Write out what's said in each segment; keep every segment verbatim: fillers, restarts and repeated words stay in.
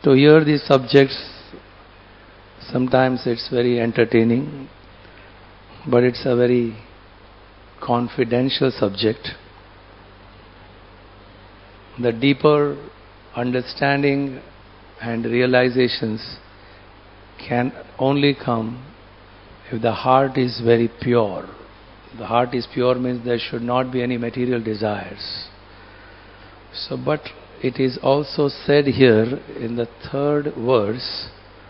To hear these subjects, sometimes it's very entertaining, but it's a very confidential subject. The deeper understanding and realizations can only come if the heart is very pure. The heart is pure means there should not be any material desires. So, but it is also said here in the third verse,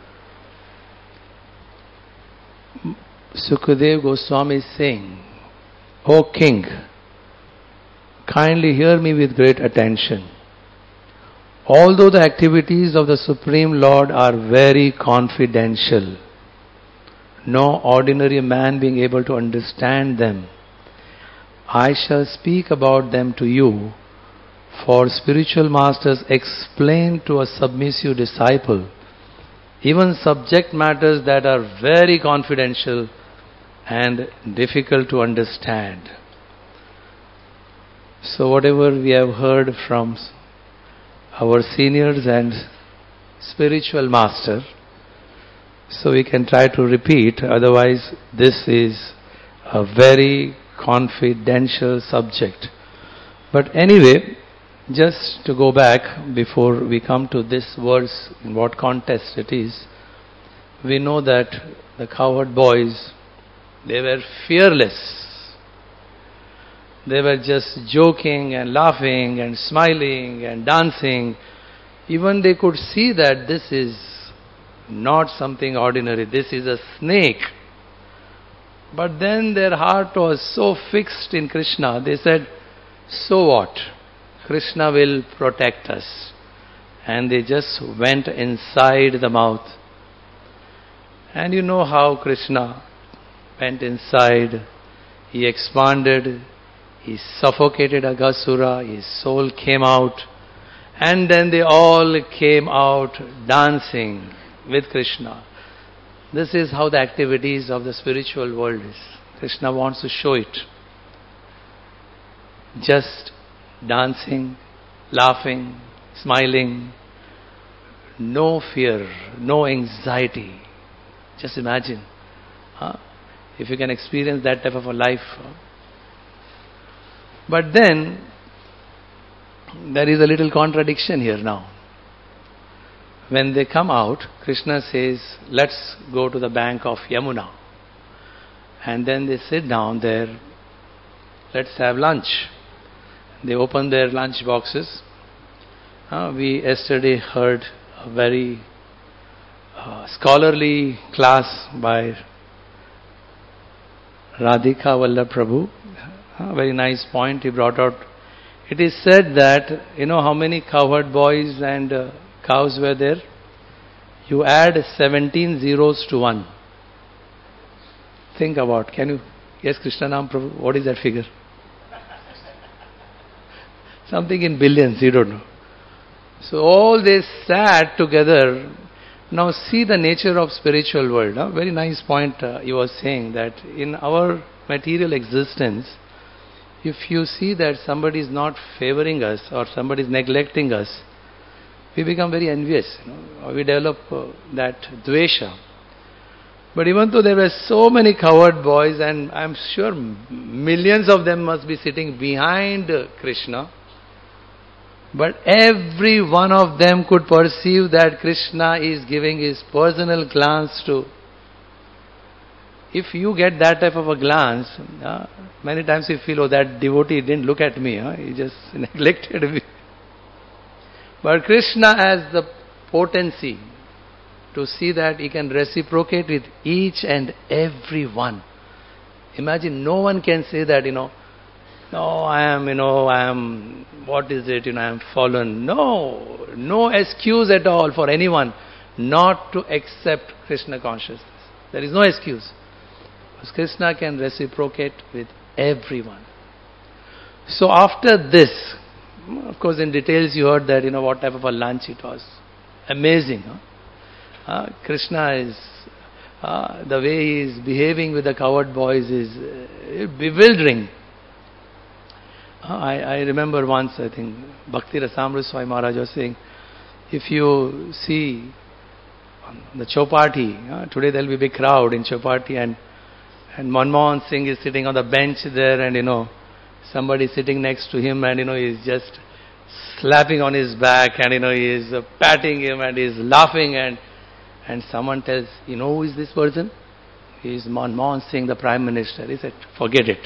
Sukadev Goswami is saying, O King, kindly hear me with great attention. Although the activities of the Supreme Lord are very confidential, no ordinary man being able to understand them, I shall speak about them to you, for spiritual masters explain to a submissive disciple even subject matters that are very confidential and difficult to understand. So whatever we have heard from our seniors and spiritual master, so we can try to repeat, otherwise this is a very confidential subject. But anyway, just to go back before we come to this verse, in what context it is, we know that the cowherd boys, they were fearless. They were just joking and laughing and smiling and dancing. Even they could see that this is not something ordinary, this is a snake. But then their heart was so fixed in Krishna, they said, so what? Krishna will protect us. And they just went inside the mouth. And you know how Krishna went inside. He expanded. He suffocated Aghasura. His soul came out. And then they all came out dancing with Krishna. This is how the activities of the spiritual world is. Krishna wants to show it. Just dancing, laughing, smiling, no fear, no anxiety. Just imagine, huh? If you can experience that type of a life. But then, there is a little contradiction here now. When they come out, Krishna says, let's go to the bank of Yamuna. And then they sit down there, let's have lunch. They open their lunch boxes. Uh, we yesterday heard a very uh, scholarly class by Radhika Vallabh Prabhu. A very nice point he brought out. It is said that, you know how many cowherd boys and uh, cows were there? You add seventeen zeros to one. Think about, can you, yes Krishnanam Prabhu, what is that figure? Something in billions, you don't know. So all they sat together. Now see the nature of spiritual world. Huh? Very nice point uh, he was saying, that in our material existence, if you see that somebody is not favoring us or somebody is neglecting us, we become very envious. You know? Or we develop uh, that dvesha. But even though there were so many cowherd boys, and I'm sure millions of them must be sitting behind uh, Krishna, but every one of them could perceive that Krishna is giving his personal glance to. If you get that type of a glance, uh, many times you feel, oh, that devotee didn't look at me, huh? He just neglected me. But Krishna has the potency to see that he can reciprocate with each and every one. Imagine, no one can say that, you know, no, I am, you know, I am, what is it, you know, I am fallen. No, no excuse at all for anyone not to accept Krishna consciousness. There is no excuse. Because Krishna can reciprocate with everyone. So after this, of course in details you heard that, you know, what type of a lunch it was. Amazing, huh? Uh, Krishna is, uh, the way he is behaving with the cowherd boys is uh, bewildering. Uh, I, I remember once, I think, Bhakti Rasamrita Swami Maharaj was saying, If you see the Chowpatty, uh, today there will be a big crowd in Chowpatty, and and Manmohan Singh is sitting on the bench there, and you know, somebody sitting next to him, and you know, he's just slapping on his back, and you know, he is uh, patting him, and he's laughing, and and someone tells, you know, who is this person? He is Manmohan Singh, the Prime Minister. He said, forget it.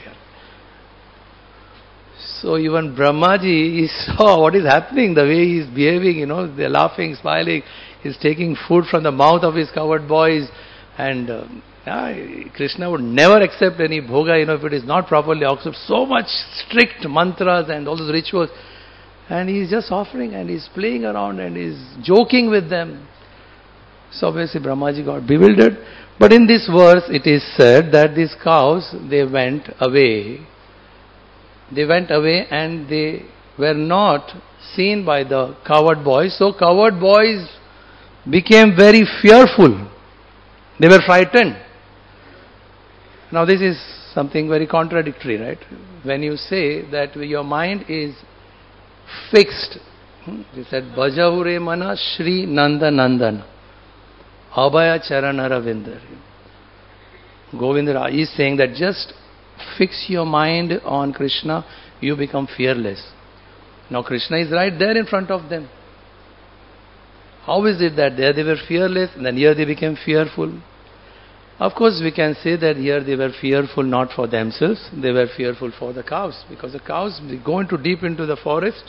So even Brahmaji, he saw what is happening, the way he is behaving, you know, they're laughing, smiling, he's taking food from the mouth of his cowherd boys, and uh, yeah, Krishna would never accept any bhoga, you know, if it is not properly accepted. So much strict mantras and all those rituals. And he's just offering, and he's playing around, and he's joking with them. So obviously Brahmaji got bewildered. But in this verse it is said that these cows, they went away. They went away and they were not seen by the cowherd boys. So cowherd boys became very fearful. They were frightened. Now this is something very contradictory, right? When you say that your mind is fixed. He said, Bhajahure mana Shri Nanda Nandan Abhaya Charana Ravindra. Govindra is saying that just fix your mind on Krishna, you become fearless. Now Krishna is right there in front of them. How is it that there they were fearless and then here they became fearful? Of course we can say that here they were fearful not for themselves, they were fearful for the cows, because the cows, they go into deep into the forest,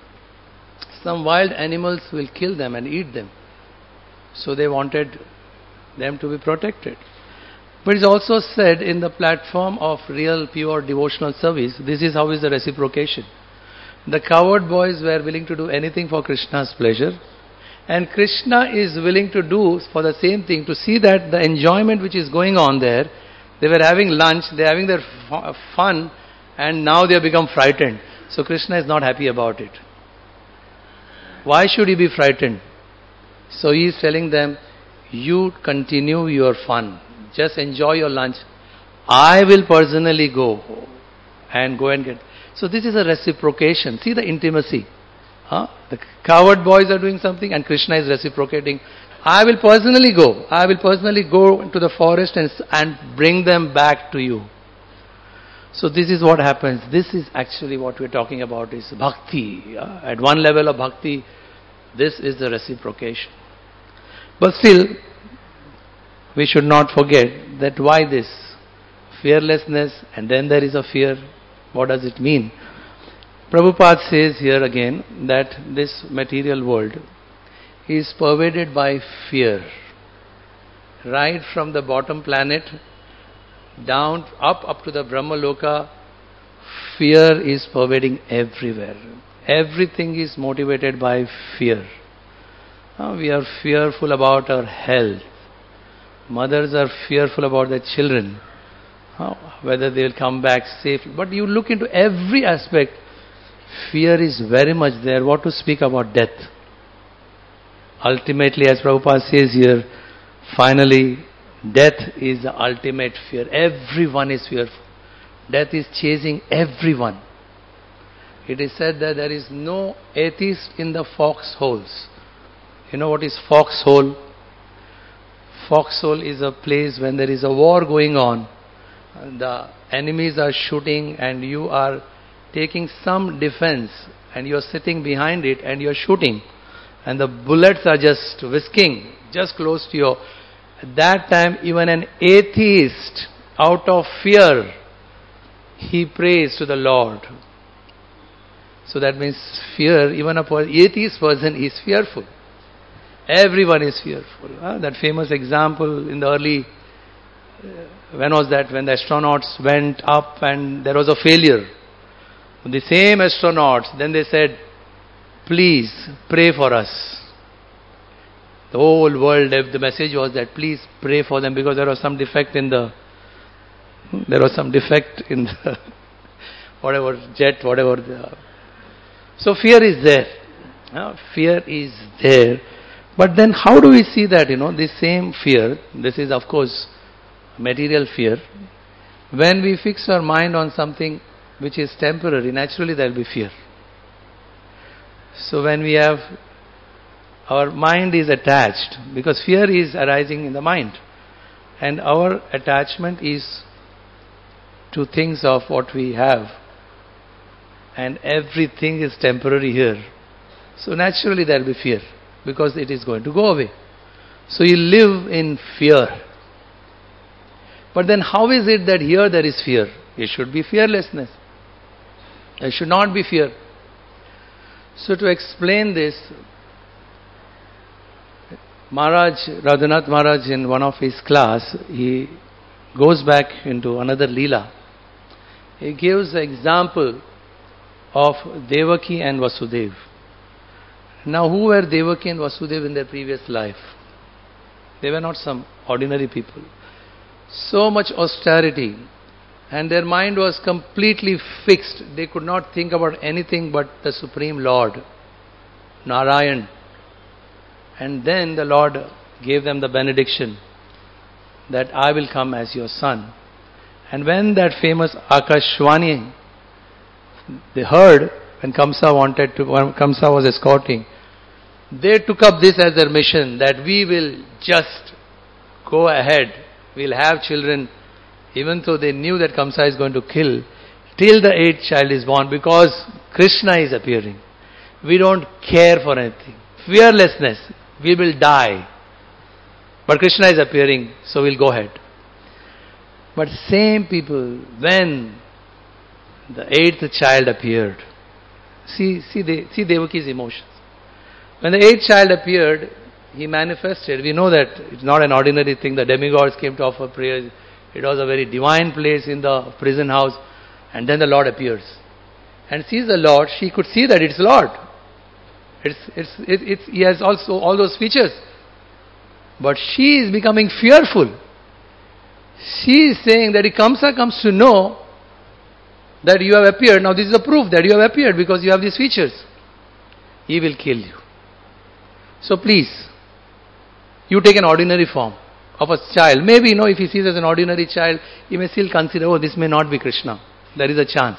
some wild animals will kill them and eat them. So they wanted them to be protected. But it's also said in the platform of real pure devotional service, this is how is the reciprocation. The cowherd boys were willing to do anything for Krishna's pleasure, and Krishna is willing to do for the same thing, to see that the enjoyment which is going on there, they were having lunch, they are having their fun, and now they have become frightened. So Krishna is not happy about it. Why should he be frightened? So he is telling them, you continue your fun, just enjoy your lunch. I will personally go and go and get. So this is a reciprocation. See the intimacy. Huh? The cowherd boys are doing something and Krishna is reciprocating. I will personally go. I will personally go into the forest and, and bring them back to you. So this is what happens. This is actually what we're talking about, is bhakti. Uh, at one level of bhakti, this is the reciprocation. But still, we should not forget that why this fearlessness and then there is a fear. What does it mean? Prabhupada says here again that this material world is pervaded by fear. Right from the bottom planet down, up, up to the Brahmaloka, fear is pervading everywhere. Everything is motivated by fear. Uh, we are fearful about our health. Mothers are fearful about their children, uh, whether they will come back safely. But you look into every aspect, fear is very much there. What to speak about death? Ultimately, as Prabhupada says here, finally, death is the ultimate fear. Everyone is fearful. Death is chasing everyone. It is said that there is no atheist in the foxholes. You know what is foxhole? Foxhole is a place when there is a war going on. The enemies are shooting and you are taking some defense and you are sitting behind it and you are shooting. And the bullets are just whisking just close to you. At that time, even an atheist, out of fear, he prays to the Lord. So that means fear, even a atheist person is fearful. Everyone is fearful. Huh? That famous example in the early, uh, when was that? When the astronauts went up and there was a failure. The same astronauts, then they said, please pray for us. The whole world, the message was that please pray for them because there was some defect in the, there was some defect in the, whatever, jet, whatever. The, so fear is there. Uh, fear is there. But then how do we see that, you know, this same fear, this is of course material fear. When we fix our mind on something which is temporary, naturally there will be fear. So when we have our mind is attached, because fear is arising in the mind. And our attachment is to things of what we have. And everything is temporary here. So naturally there will be fear, because it is going to go away. So you live in fear. But then how is it that here there is fear? It should be fearlessness. There should not be fear. So to explain this, Maharaj, Radhanath Maharaj, in one of his class, he goes back into another Leela. He gives the example of Devaki and Vasudeva. Now, who were Devaki and Vasudeva in their previous life? They were not some ordinary people. So much austerity, and their mind was completely fixed. They could not think about anything but the Supreme Lord, Narayan. And then the Lord gave them the benediction that I will come as your son. And when that famous Akashvani, they heard, when Kamsa wanted to, when Kamsa was escorting, they took up this as their mission, that we will just go ahead, we'll have children, even though they knew that Kamsa is going to kill, till the eighth child is born, because Krishna is appearing. We don't care for anything. Fearlessness, we will die. But Krishna is appearing, so we'll go ahead. But same people, when the eighth child appeared, see, see, they, see Devaki's emotions. When the eighth child appeared, he manifested. We know that it's not an ordinary thing. The demigods came to offer prayers. It was a very divine place in the prison house. And then the Lord appears. And sees the Lord. She could see that it's Lord. It's, it's, it, it's, he has also all those features. But she is becoming fearful. She is saying that if Kamsa comes to know that you have appeared, now this is a proof that you have appeared because you have these features, he will kill you. So please, you take an ordinary form of a child. Maybe, you know, if he sees as an ordinary child, he may still consider, oh, this may not be Krishna. There is a chance.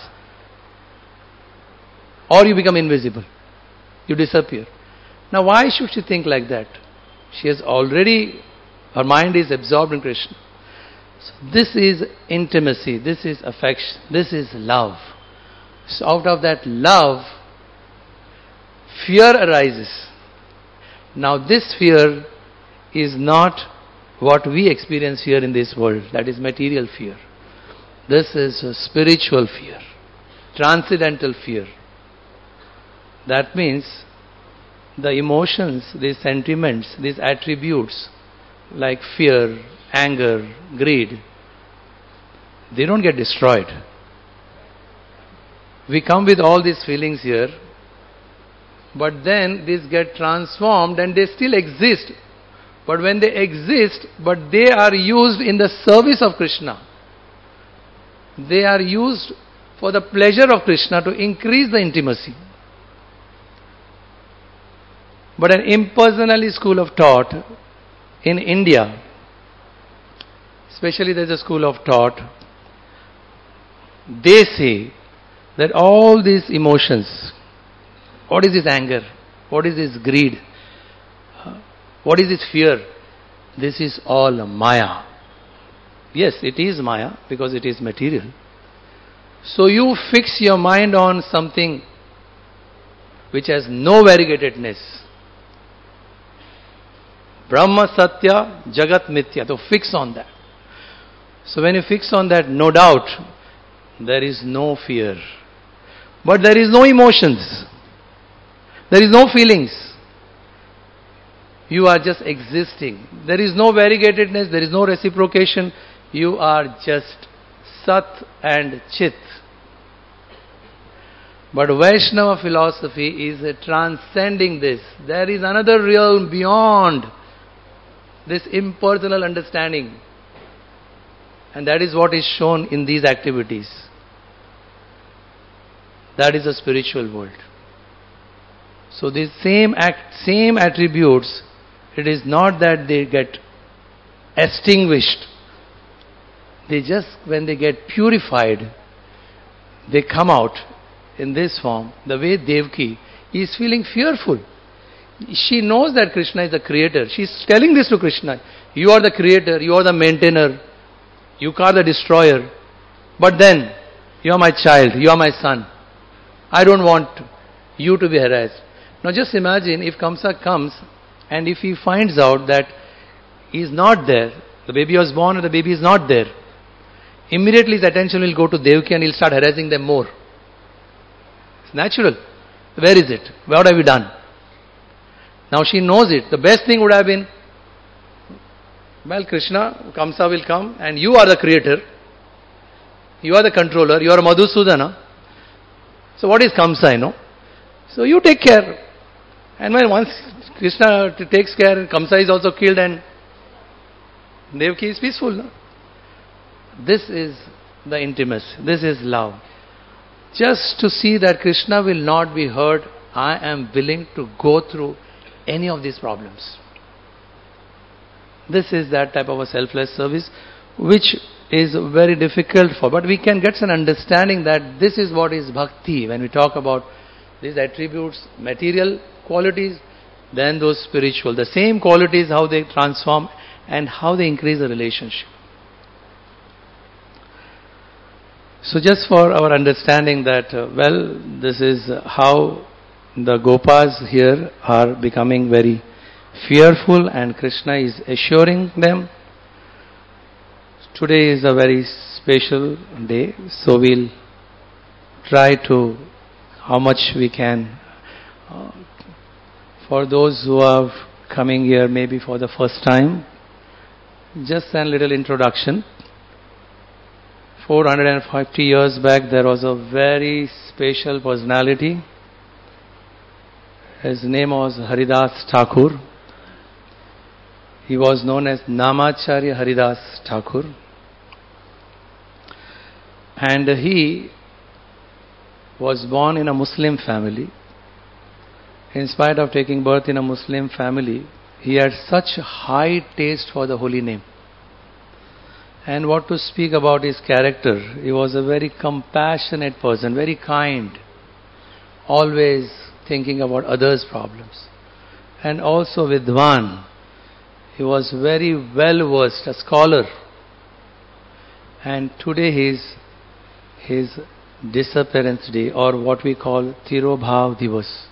Or you become invisible. You disappear. Now why should she think like that? She has already, her mind is absorbed in Krishna. So this is intimacy, this is affection, this is love. So out of that love, fear arises. Now this fear is not what we experience here in this world, that is material fear. This is a spiritual fear, transcendental fear. That means the emotions, these sentiments, these attributes like fear, anger, greed, they don't get destroyed. We come with all these feelings here, but then these get transformed and they still exist. But when they exist, but they are used in the service of Krishna. They are used for the pleasure of Krishna to increase the intimacy. But an impersonal school of thought in India, especially there is a school of thought, they say that all these emotions, what is this anger? What is this greed? What is this fear? This is all Maya. Yes, it is Maya because it is material. So you fix your mind on something which has no variegatedness. Brahma Satya, Jagat Mithya. So fix on that. So when you fix on that, no doubt, there is no fear. But there is no emotions. There is no feelings. You are just existing. There is no variegatedness, there is no reciprocation. You are just Sat and Chit. But Vaishnava philosophy is transcending this. There is another realm beyond this impersonal understanding. And that is what is shown in these activities. That is the spiritual world. So these same act, same attributes, it is not that they get extinguished. They just, when they get purified, they come out in this form. The way Devaki is feeling fearful. She knows that Krishna is the creator. She's telling this to Krishna. You are the creator, you are the maintainer, you are the destroyer. But then, you are my child, you are my son. I don't want you to be harassed. Now just imagine if Kamsa comes and if he finds out that he is not there, the baby was born and the baby is not there, immediately his attention will go to Devaki and he'll start harassing them more. It's natural. Where is it? What have you done? Now she knows it. The best thing would have been, well, Krishna, Kamsa will come and you are the creator. You are the controller. You are Madhusudana. So what is Kamsa, you know? So you take care. And when once Krishna takes care, Kamsa is also killed and Devaki is peaceful. No? This is the intimacy. This is love. Just to see that Krishna will not be hurt, I am willing to go through any of these problems. This is that type of a selfless service which is very difficult for, but we can get an understanding that this is what is bhakti. When we talk about these attributes, material qualities, then those spiritual, the same qualities, how they transform and how they increase the relationship. So just for our understanding that, uh, well, this is how the Gopas here are becoming very fearful and Krishna is assuring them. Today is a very special day, so we'll try to, how much we can, uh, for those who are coming here maybe for the first time, just a little introduction. four hundred fifty years back there was a very special personality. His name was Haridas Thakur. He was known as Namacharya Haridas Thakur. And he was born in a Muslim family. In spite of taking birth in a Muslim family, he had such high taste for the holy name. And what to speak about his character, he was a very compassionate person, very kind, always thinking about others' problems. And also Vidwan, he was very well versed, a scholar. And today is his disappearance day, or what we call Tirobhav Divas.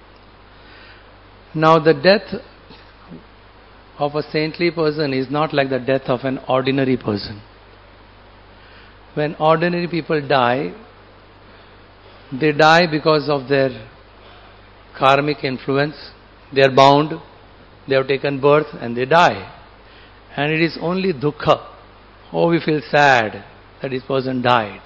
Now the death of a saintly person is not like the death of an ordinary person. When ordinary people die, they die because of their karmic influence. They are bound, they have taken birth and they die. And it is only dukkha. Oh, we feel sad that this person died.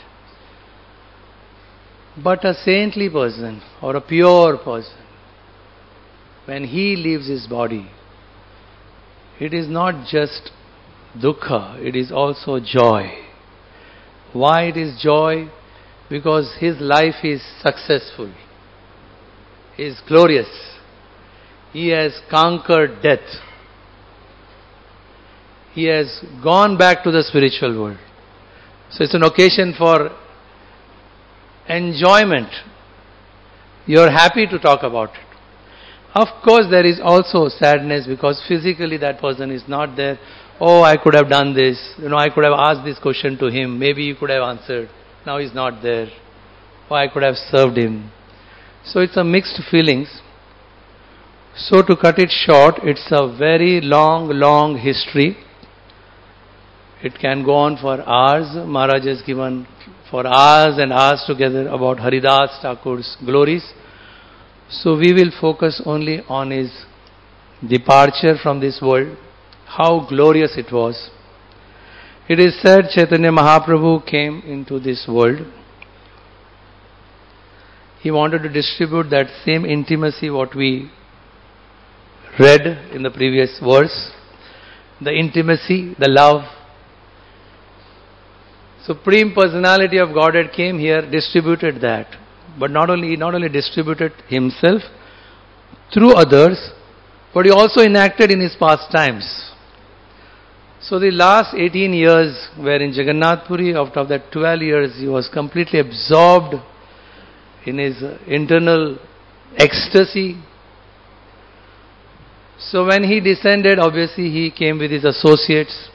But a saintly person or a pure person, when he leaves his body, it is not just dukkha, it is also joy. Why it is joy? Because his life is successful, is glorious. He has conquered death. He has gone back to the spiritual world. So it's an occasion for enjoyment. You are happy to talk about it. Of course, there is also sadness because physically that person is not there. Oh, I could have done this. You know, I could have asked this question to him. Maybe he could have answered. Now he's not there. Oh, I could have served him. So it's a mixed feelings. So to cut it short, it's a very long, long history. It can go on for hours. Maharaj has given for hours and hours together about Haridas Thakur's glories. So we will focus only on his departure from this world, how glorious it was. It is said Chaitanya Mahaprabhu came into this world. He wanted to distribute that same intimacy what we read in the previous verse. The intimacy, the love. Supreme Personality of Godhead came here, distributed that. But not only, not only distributed himself through others, but he also enacted in his pastimes. So the last eighteen years were in Jagannath Puri. Out of that twelve years, he was completely absorbed in his internal ecstasy. So when he descended, obviously he came with his associates.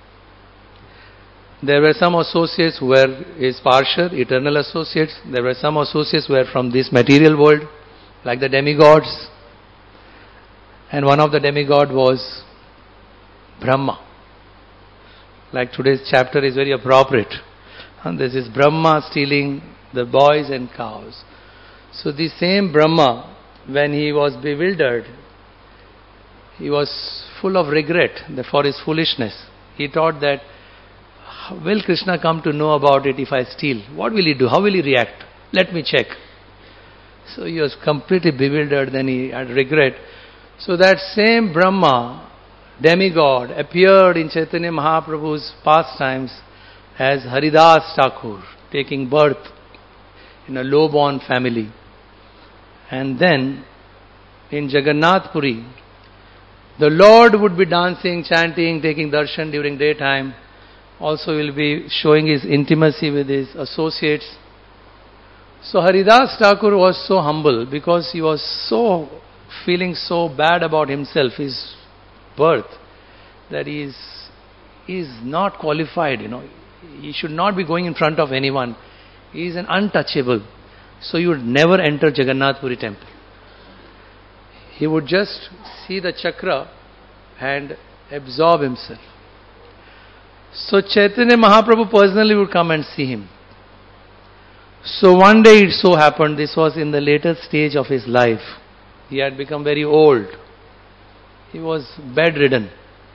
There were some associates who were his Parshad, eternal associates. There were some associates who were from this material world, like the demigods. And one of the demigod was Brahma. Like today's chapter is very appropriate. And this is Brahma stealing the boys and cows. So the same Brahma, when he was bewildered, he was full of regret for his foolishness. He thought that, will Krishna come to know about it if I steal? What will he do? How will he react? Let me check. So he was completely bewildered, then he had regret. So that same Brahma, demigod, appeared in Chaitanya Mahaprabhu's pastimes as Haridas Thakur, taking birth in a low-born family. And then in Jagannath Puri, the Lord would be dancing, chanting, taking darshan during daytime. Also will be showing his intimacy with his associates. So Haridas Thakur was so humble because he was so feeling so bad about himself, his birth, that he is, he is not qualified, you know. He should not be going in front of anyone. He is an untouchable. So he would never enter Jagannath Puri temple. He would just see the chakra and absorb himself. So Chaitanya Mahaprabhu personally would come and see him. So one day it so happened, this was in the later stage of his life. He had become very old. He was bedridden.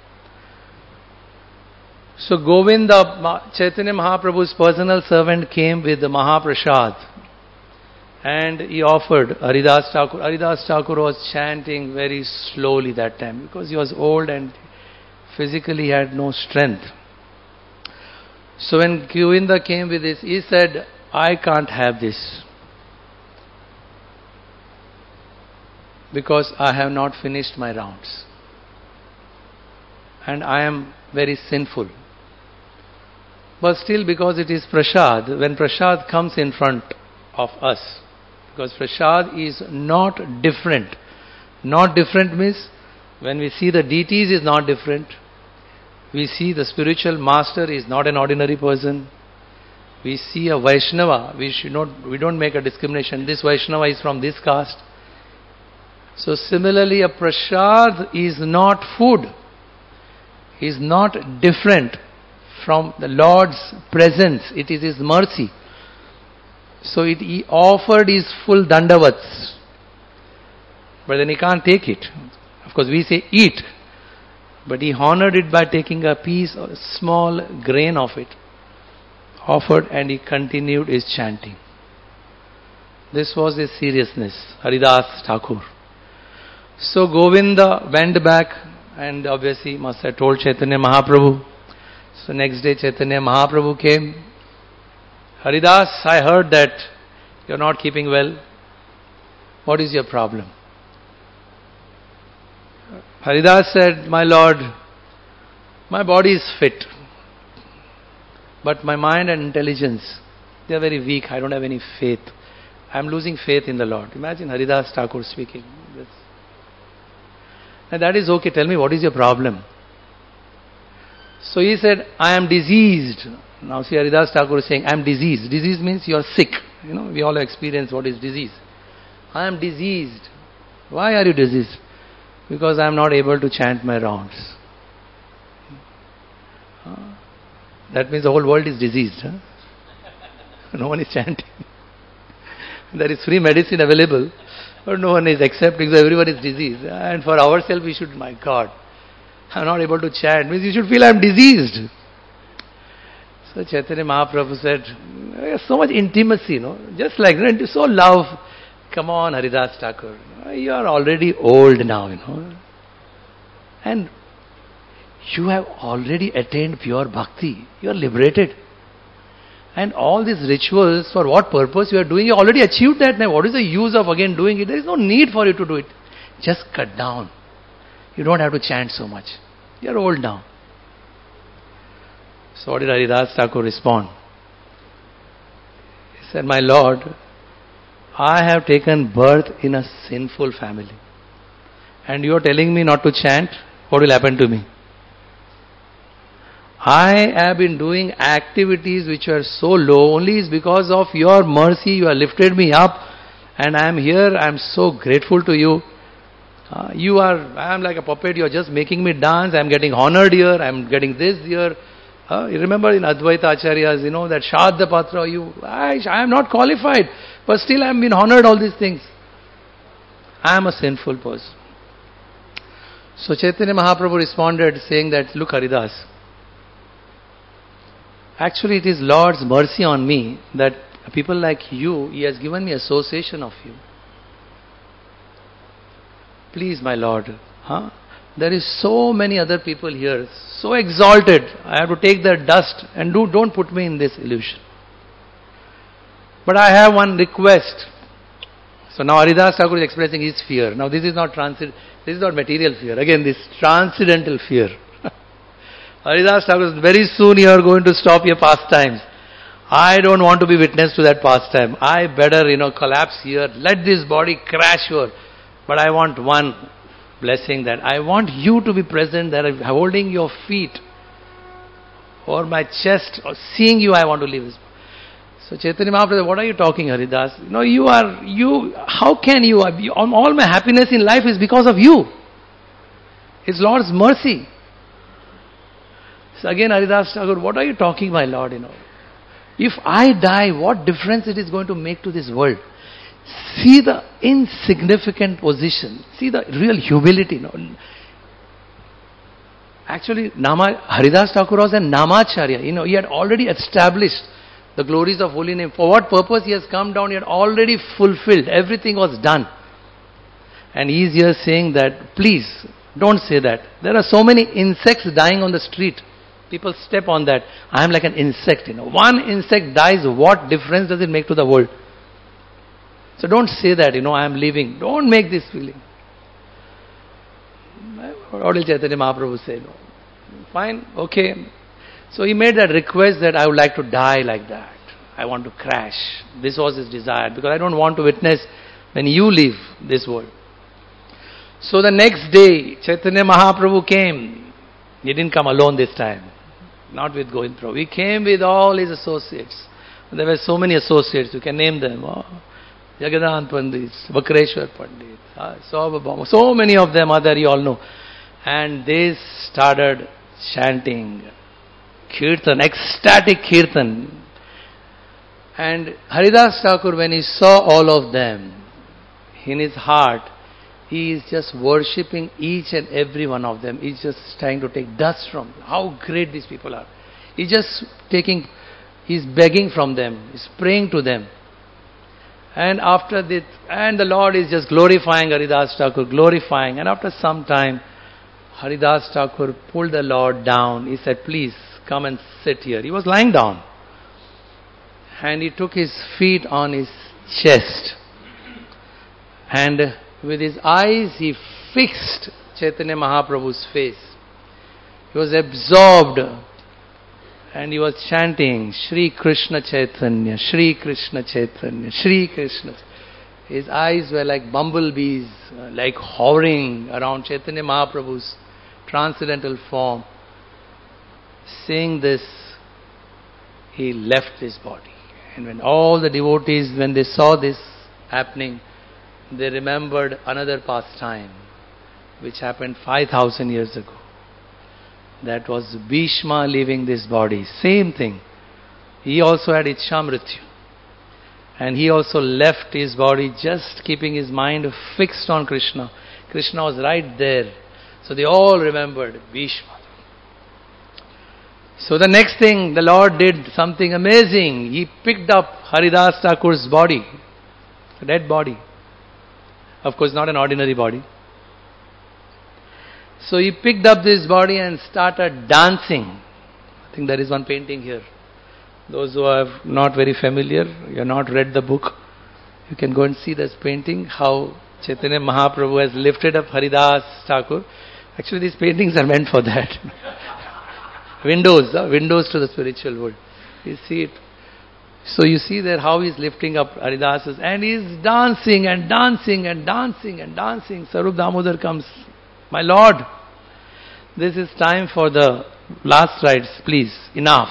So Govinda, Chaitanya Mahaprabhu's personal servant, came with the Mahaprasad. And he offered Haridas Thakur. Haridas Thakur was chanting very slowly that time because he was old and physically had no strength. So when Govinda came with this, he said, I can't have this because I have not finished my rounds. And I am very sinful. But still, because it is Prasad, when Prasad comes in front of us, because Prasad is not different. Not different means, when we see the deities is not different. We see the spiritual master is not an ordinary person. We see a Vaishnava, we should not, we don't make a discrimination. This Vaishnava is from this caste. So similarly, a Prasad is not food. Is not different from the Lord's presence. It is His mercy. So it, he offered his full dandavats. But then he can't take it. Of course we say eat. But he honored it by taking a piece or a small grain of it. Offered, and he continued his chanting. This was his seriousness. Haridas Thakur. So Govinda went back and obviously must have told Chaitanya Mahaprabhu. So next day Chaitanya Mahaprabhu came. Haridas, I heard that you are not keeping well. What is your problem? Haridas said, my Lord, my body is fit, but my mind and intelligence, they are very weak. I don't have any faith. I am losing faith in the Lord. Imagine Haridas Thakur speaking. And that is okay. Tell me, what is your problem? So he said, I am diseased. Now see, Haridas Thakur is saying, I am diseased. Disease means you are sick. You know, we all experience what is disease. I am diseased. Why are you diseased? Because I am not able to chant my rounds. Uh, that means the whole world is diseased. Huh? No one is chanting. There is free medicine available, but no one is accepting, so everyone is diseased. And for ourselves we should, my God, I am not able to chant. Means you should feel I am diseased. So Chaitanya Mahaprabhu said, so much intimacy, you know, just like that, so love. Come on, Haridas Thakur, you are already old now, you know. And you have already attained pure bhakti. You are liberated. And all these rituals, for what purpose you are doing, you already achieved that. Now what is the use of again doing it? There is no need for you to do it. Just cut down. You don't have to chant so much. You are old now. So what did Haridas Thakur respond? He said, my Lord, I have taken birth in a sinful family. and you are telling me not to chant, what will happen to me? I have been doing activities which are so low, only is because of your mercy you have lifted me up, and I am here. I am so grateful to you. Uh, you are, I am like a puppet, you are just making me dance, I am getting honored here, I am getting this here. Uh, you remember in Advaita Acharyas, you know, that Shadda Patra, you, I, I am not qualified, but still I am being honored, all these things. I am a sinful person. So Chaitanya Mahaprabhu responded saying that, look Haridas, actually it is Lord's mercy on me that people like you, He has given me association of you. Please, my Lord, huh? There is so many other people here, so exalted. I have to take their dust and do, don't put me in this illusion. But I have one request. So now Haridas Thakur is expressing his fear. Now this is not transit, this is not material fear. Again, this transcendental fear. Haridas Thakur, very soon you are going to stop your pastimes. I don't want to be witness to that pastime. I better, you know, collapse here. Let this body crash here. But I want one blessing, that I want you to be present there, holding your feet or my chest, or seeing you, I want to leave this. So Chaitanya Mahaprabhu said, what are you talking, Haridas? You know, you are, you, how can you, all my happiness in life is because of you. It's Lord's mercy. So again Haridas Thakur, what are you talking, my Lord, you know? If I die, what difference it is going to make to this world? See the insignificant position. See the real humility. No? Actually, Nama, Haridas Thakur was a Namacharya. You know, he had already established the glories of holy name. For what purpose he has come down, he had already fulfilled. Everything was done. And he is here saying that, please, don't say that. There are so many insects dying on the street. People step on that. I am like an insect. You know, one insect dies. What difference does it make to the world? So don't say that, you know, I am leaving. Don't make this feeling. What will Chaitanya Mahaprabhu say? No. Fine, okay. So he made that request that I would like to die like that. I want to crash. This was his desire, because I don't want to witness when you leave this world. So the next day, Chaitanya Mahaprabhu came. He didn't come alone this time. Not with Govind Prabhu. He came with all his associates. There were so many associates, you can name them. Oh. Jagadant Pandit, Vakreshwar Pandit, uh, so, so many of them are there, you all know. And they started chanting Kirtan, ecstatic Kirtan. And Haridas Thakur, when he saw all of them, in his heart, he is just worshipping each and every one of them. He's just trying to take dust from them. How great these people are. He's just taking, he's begging from them, he's praying to them. And after this, and the Lord is just glorifying Haridas Thakur, glorifying. And after some time, Haridas Thakur pulled the Lord down. He said, please come and sit here. He was lying down. And he took his feet on his chest. And with his eyes, he fixed Chaitanya Mahaprabhu's face. He was absorbed. And he was chanting, Shri Krishna Chaitanya, Shri Krishna Chaitanya, Shri Krishna. His eyes were like bumblebees, uh, like hovering around Chaitanya Mahaprabhu's transcendental form. Saying this, he left his body. And when all the devotees, when they saw this happening, they remembered another pastime which happened five thousand years ago. That was Bhishma leaving this body. Same thing. He also had Ichamrityu. And he also left his body just keeping his mind fixed on Krishna. Krishna was right there. So they all remembered Bhishma. So the next thing, the Lord did something amazing. He picked up Haridas Thakur's body. A dead body. Of course, not an ordinary body. So he picked up this body and started dancing. I think there is one painting here. Those who are not very familiar, you have not read the book, you can go and see this painting, how Chaitanya Mahaprabhu has lifted up Haridas Thakur. Actually, these paintings are meant for that. windows, uh, windows to the spiritual world. You see it. So you see there how he's lifting up Haridas's and he's dancing and dancing and dancing and dancing. Sarup Damodar comes, my Lord, this is time for the last rites, please, enough.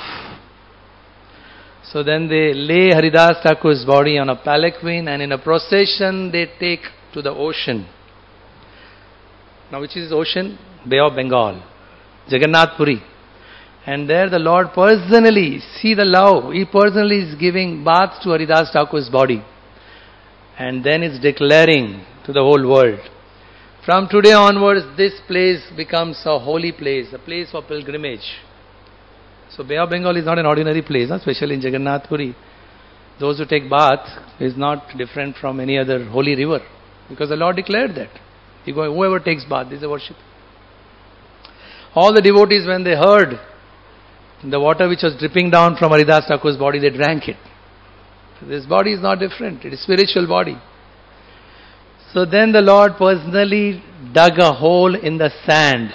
So then they lay Haridas Thakur's body on a palanquin and in a procession they take to the ocean. Now which is ocean? Bay of Bengal, Jagannath Puri. And there the Lord personally, see the love, He personally is giving bath to Haridas Thakur's body. And then it's declaring to the whole world, from today onwards this place becomes a holy place, a place for pilgrimage. So Bay of Bengal is not an ordinary place, huh? Especially in Jagannath Puri. Those who take bath is not different from any other holy river. Because the Lord declared that. He go, whoever takes bath, this is a worship. All the devotees, when they heard the water which was dripping down from Haridas Thakur's body, they drank it. So this body is not different. It is spiritual body. So then the Lord personally dug a hole in the sand.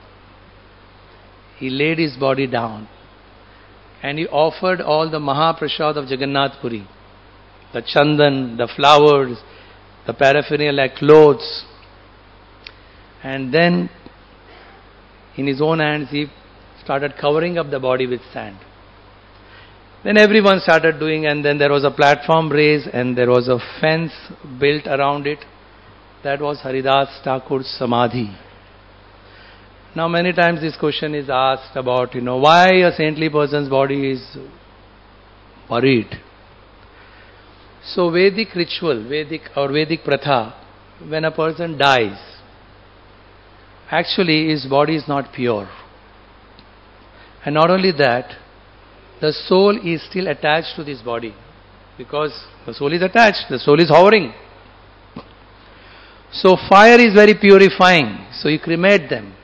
He laid His body down. And He offered all the Mahaprasad of Jagannath Puri. The chandan, the flowers, the paraphernalia like clothes. And then in His own hands He started covering up the body with sand. Then everyone started doing, and then there was a platform raised and there was a fence built around it. That was Haridas Thakur's Samadhi. Now many times this question is asked about, you know, why a saintly person's body is buried. So Vedic ritual, Vedic or Vedic pratha, when a person dies, actually his body is not pure. And not only that, the soul is still attached to this body. Because the soul is attached, the soul is hovering. So fire is very purifying, so you cremate them.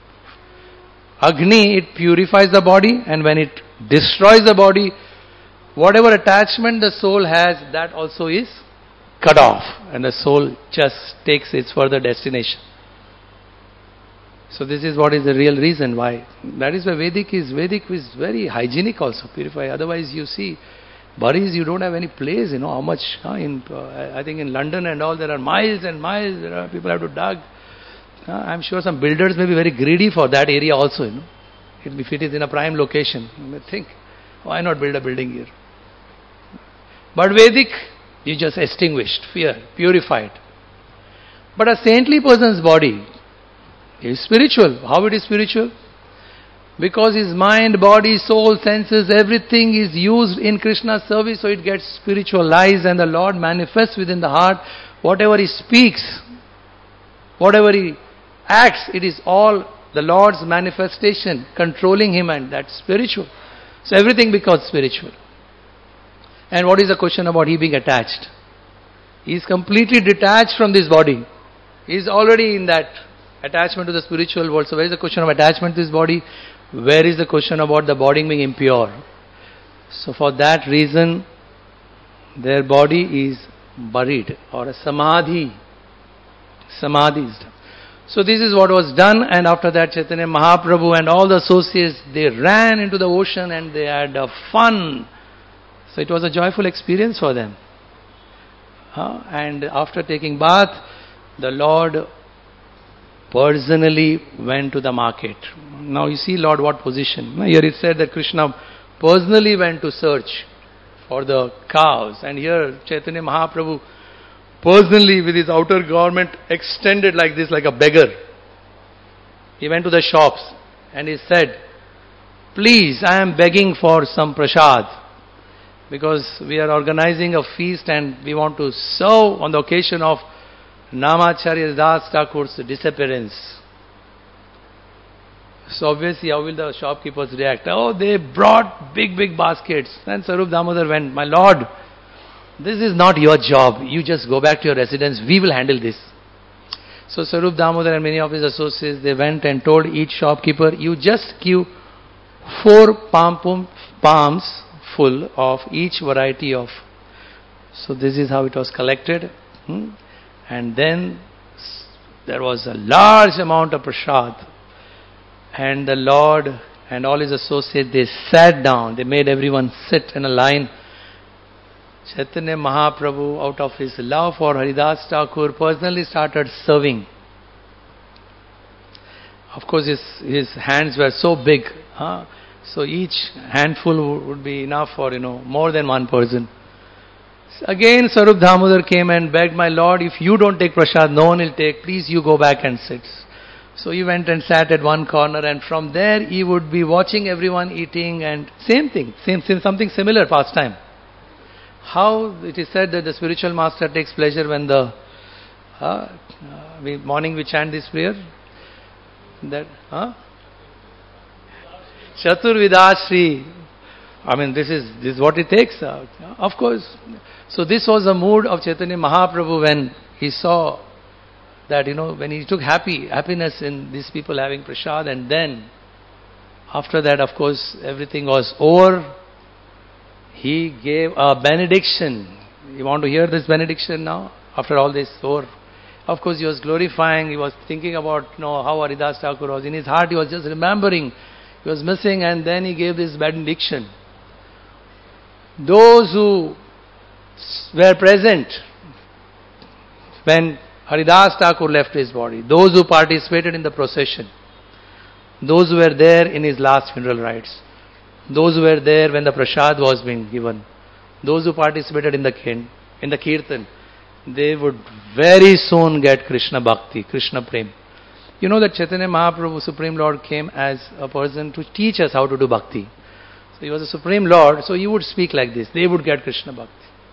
Agni, it purifies the body, and when it destroys the body, whatever attachment the soul has, that also is cut off, and the soul just takes its further destination. So this is what is the real reason why. That is why Vedic is Vedic is very hygienic also, purify. Otherwise you see, buries you don't have any place, you know, how much, huh? in, uh, I think in London and all there are miles and miles, there are, people have to dug. Uh, I'm sure some builders may be very greedy for that area also, you know. If it is in a prime location, you may think, why not build a building here? But Vedic, you just extinguished, fear, purified. But a saintly person's body is spiritual. How it is spiritual? Because his mind, body, soul, senses, everything is used in Krishna's service, so it gets spiritualized and the Lord manifests within the heart. Whatever he speaks, whatever he acts, it is all the Lord's manifestation controlling him, and that's spiritual. So everything becomes spiritual. And what is the question about he being attached? He is completely detached from this body. He is already in that attachment to the spiritual world. So where is the question of attachment to this body? Where is the question about the body being impure? So for that reason, their body is buried, or a samadhi. Samadhi is done. So this is what was done, and after that Chaitanya Mahaprabhu and all the associates, they ran into the ocean and they had a fun. So it was a joyful experience for them. Uh, and after taking bath, the Lord personally went to the market. Now you see, Lord, what position. Here it said that Krishna personally went to search for the cows. And here Chaitanya Mahaprabhu personally with his outer garment extended like this, like a beggar. He went to the shops and he said, please, I am begging for some prasad. Because we are organizing a feast and we want to serve on the occasion of Namacharya Das Thakur's disappearance. So obviously, how will the shopkeepers react? Oh, they brought big, big baskets. And Sarup Damodar went, my Lord, this is not your job. You just go back to your residence. We will handle this. So Sarup Damodar and many of his associates, they went and told each shopkeeper, you just give four palm palms full of each variety of. So this is how it was collected. Hmm? And then there was a large amount of prasad. And the Lord and all his associates, they sat down. They made everyone sit in a line. Chaitanya Mahaprabhu, out of his love for Haridas Thakur, personally started serving. Of course, his, his hands were so big, huh? So each handful would be enough for, you know, more than one person. So again, Sarup Damodar came and begged, my Lord, if you don't take prasad, no one will take. Please, you go back and sit. So he went and sat at one corner, and from there he would be watching everyone eating, and same thing, same, same something similar pastime. How it is said that the spiritual master takes pleasure when the uh, uh, we, morning we chant this prayer. That huh? Chaturvidashri. I mean, this is this is what it takes. Uh, of course. So this was the mood of Chaitanya Mahaprabhu when he saw that, you know, when he took happy happiness in these people having prasad, and then after that, of course, everything was over. He gave a benediction. You want to hear this benediction now? After all this over. Of course, he was glorifying. He was thinking about, you know, how Haridas Thakur was. In his heart, he was just remembering. He was missing, and then he gave this benediction. Those who were present when Haridas Thakur left his body, those who participated in the procession, those who were there in his last funeral rites, those who were there when the prasad was being given, those who participated in the kin, in the kirtan, they would very soon get Krishna Bhakti, Krishna Prem. You know that Chaitanya Mahaprabhu, Supreme Lord, came as a person to teach us how to do Bhakti. So he was a Supreme Lord, so he would speak like this. They would get Krishna Bhakti.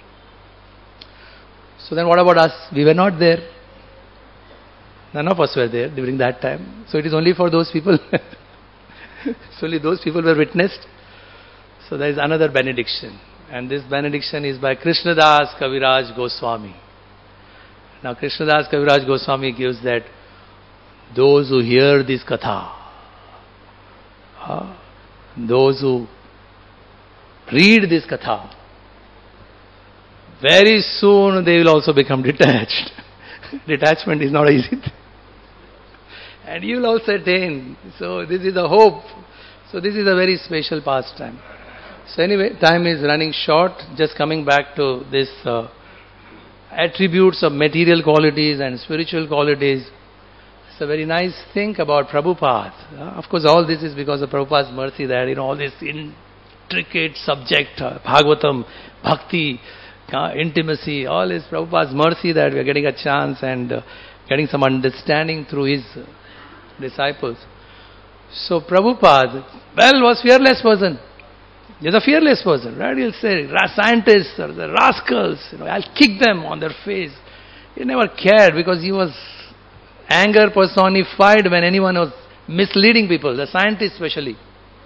So then what about us? We were not there. None of us were there during that time. So it is only for those people. So only those people were witnessed. So there is another benediction. And this benediction is by Krishnadas Kaviraj Goswami. Now Krishnadas Kaviraj Goswami gives that those who hear this katha, uh, those who read this katha, very soon they will also become detached. Detachment is not easy. And you will also attain. So this is the hope. So this is a very special pastime. So anyway, time is running short. Just coming back to this uh, attributes of material qualities and spiritual qualities. It's a very nice thing about Prabhupada. Uh, of course, all this is because of Prabhupada's mercy that, you know, all this intricate subject, uh, Bhagavatam, Bhakti, uh, intimacy, all is Prabhupada's mercy that we are getting a chance and uh, getting some understanding through his uh, disciples. So Prabhupada, well, was fearless person. He's a fearless person, right? He'll say, scientists or the rascals, you know, I'll kick them on their face. He never cared because he was anger personified when anyone was misleading people, the scientists especially.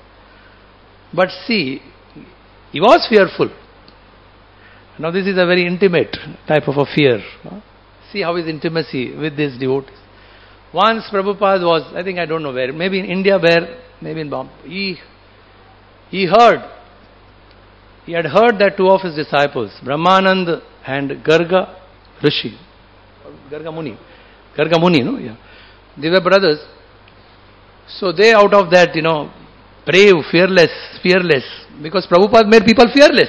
But see, he was fearful. Now this is a very intimate type of a fear. See how his intimacy with these devotees. Once Prabhupada was, I think I don't know where, maybe in India where, maybe in Bombay, he, he heard, he had heard that two of his disciples, Brahmanand and Garga Rishi, Garga Muni, Garga Muni, no? Yeah. They were brothers. So they out of that, you know, brave, fearless, fearless, because Prabhupada made people fearless.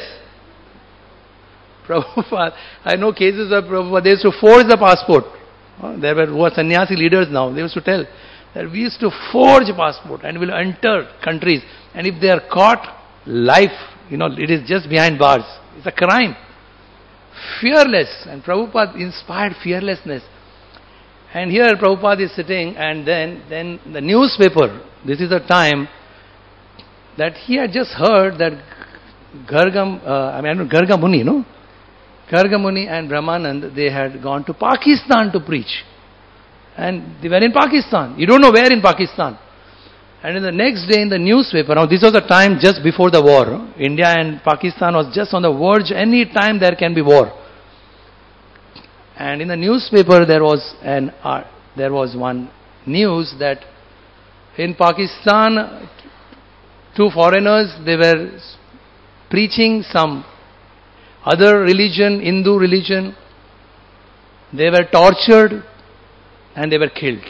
Prabhupada, I know cases where Prabhupada, they used to forge the passport. Uh, there were, who are sannyasi leaders now, they used to tell that we used to forge a passport and will enter countries, and if they are caught, life, you know, it is just behind bars. It's a crime. Fearless. And Prabhupada inspired fearlessness. And here Prabhupada is sitting, and then, then the newspaper, this is the time that he had just heard that Gargam, uh, I mean, Garga Muni, no? Garga Muni and Brahmanand, they had gone to Pakistan to preach. And they were in Pakistan. You don't know where in Pakistan. And in the next day in the newspaper, now this was a time just before the war. India and Pakistan was just on the verge. Any time there can be war. And in the newspaper there was an uh, there was one news that in Pakistan, two foreigners, they were preaching some other religion, Hindu religion. They were tortured and they were killed.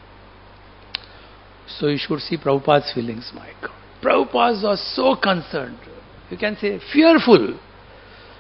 So you should see Prabhupada's feelings, my God. Prabhupada was so concerned. You can say fearful.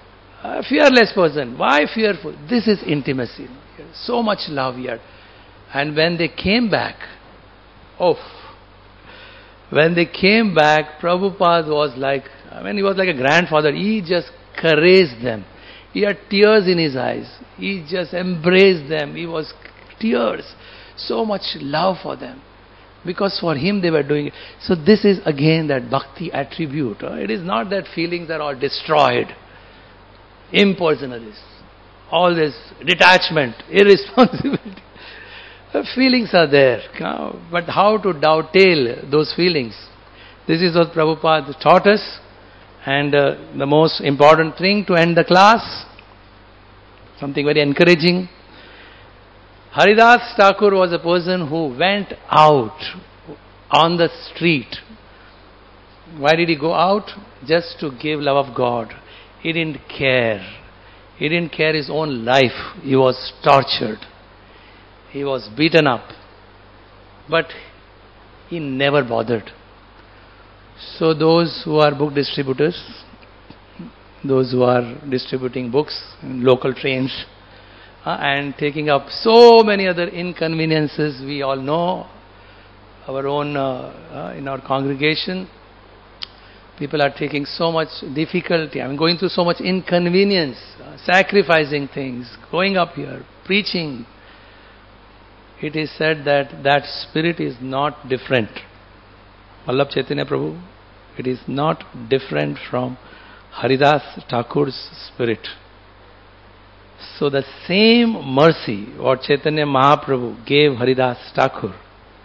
A fearless person. Why fearful? This is intimacy. So much love here. And when they came back, oh, when they came back, Prabhupada was like, I mean, he was like a grandfather. He just caressed them. He had tears in his eyes. He just embraced them. He was tears. So much love for them. Because for him they were doing it. So this is again that bhakti attribute. It is not that feelings are all destroyed. Impersonalist. All this detachment, irresponsibility. The feelings are there. But how to dovetail those feelings? This is what Prabhupada taught us. And uh, the most important thing to end the class, something very encouraging. Haridas Thakur was a person who went out on the street. Why did he go out? Just to give love of God. He didn't care. He didn't care his own life. He was tortured. He was beaten up. But he never bothered. So those who are book distributors, those who are distributing books in local trains, uh, and taking up so many other inconveniences, we all know, our own, uh, uh, in our congregation, people are taking so much difficulty, I mean going through so much inconvenience, uh, sacrificing things, going up here, preaching. It is said that that spirit is not different. Vallabh Chaitanya Prabhu, it is not different from Haridas Thakur's spirit. So the same mercy what Chaitanya Mahaprabhu gave Haridas Thakur,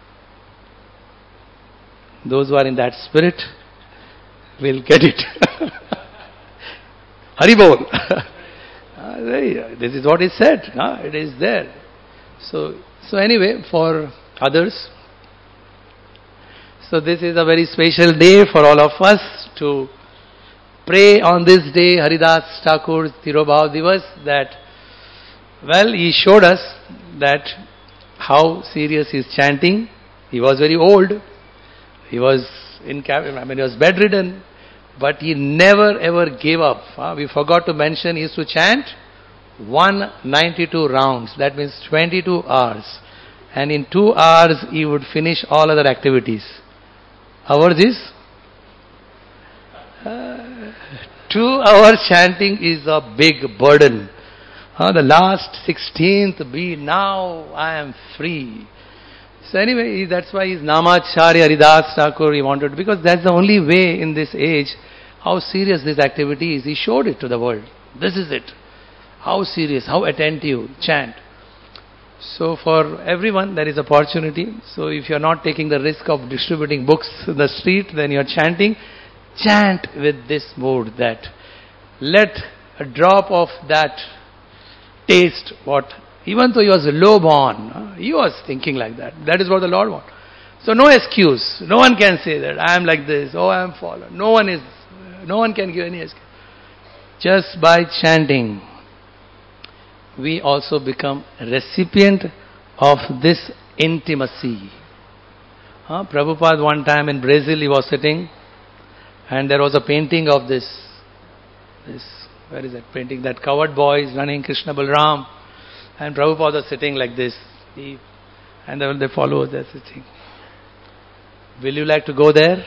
those who are in that spirit will get it. Haribol. This is what is said. It is there. So, so anyway, for others, so this is a very special day for all of us to pray on this day, Haridas Thakur's Tirobhav Divas, that, well, he showed us that how serious his chanting. He was very old. He was in, I mean, he was bedridden, but he never ever gave up. Uh, we forgot to mention he used to chant one hundred ninety-two rounds. That means twenty-two hours. And in two hours he would finish all other activities. How was this? Uh, two hour chanting is a big burden. Uh, the last sixteenth be now I am free. So anyway, that's why he's Namacharya Haridas Thakur he wanted, because that's the only way in this age how serious this activity is. He showed it to the world. This is it. How serious, how attentive, chant. So for everyone there is opportunity. So if you are not taking the risk of distributing books in the street, then you are chanting. Chant with this mood that let a drop of that taste, what, even though he was low born, he was thinking like that. That is what the Lord wants. So no excuse. No one can say that I am like this, oh I am fallen. No one is, no one can give any excuse. Just by chanting, we also become recipient of this intimacy. Huh? Prabhupada one time in Brazil, he was sitting and there was a painting of this, this, where is that painting? That coward boy is running Krishna Balram, and Prabhupada was sitting like this. He, and the, the followers are sitting. Will you like to go there?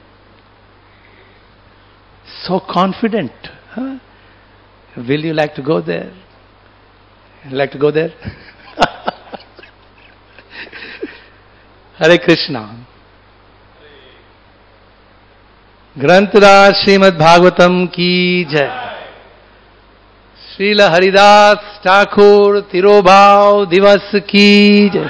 So confident. Huh? Will you like to go there? Like to go there? Hare Krishna. Granthra Srimad Bhagavatam ki jai. Srila Haridas Thakur Tirobhav Divas ki jai.